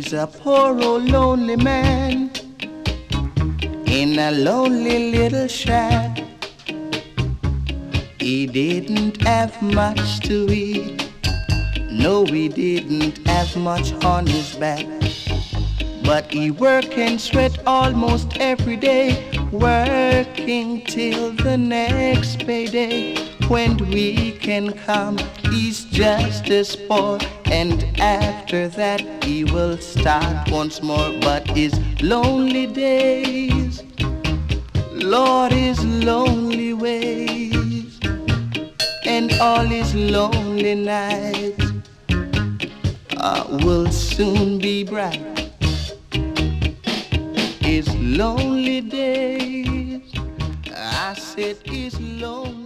He's a poor old lonely man in a lonely little shack. He didn't have much to eat. No, he didn't have much on his back. But he work and sweat almost every day, working till the next payday. When the weekend come, he's just as poor, and after that he will start once more. But his lonely days, Lord, his lonely ways, and all his lonely nights will soon be bright. His lonely days, I said his lonely